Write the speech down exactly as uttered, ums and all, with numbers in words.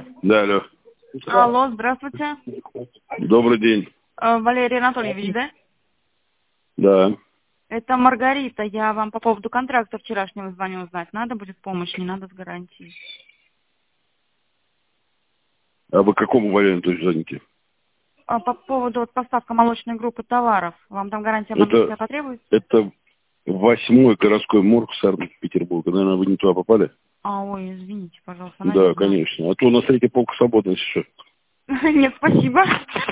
Да, алло. Алло, здравствуйте. Добрый день. Э, Валерий Анатольевич, да? Да. Это Маргарита. Я вам по поводу контракта вчерашнего звоню узнать. Надо будет помощь, не надо с гарантией. А вы к какому варианту звоните? А по поводу вот, поставка молочной группы товаров. Вам там гарантия Это, банковская потребуется? это восьмой городской морг Санкт-Петербурга. Наверное, вы не туда попали? А, ой, извините, пожалуйста, Да, наверное. конечно. А то у нас третья полка свободна сейчас. Нет, спасибо.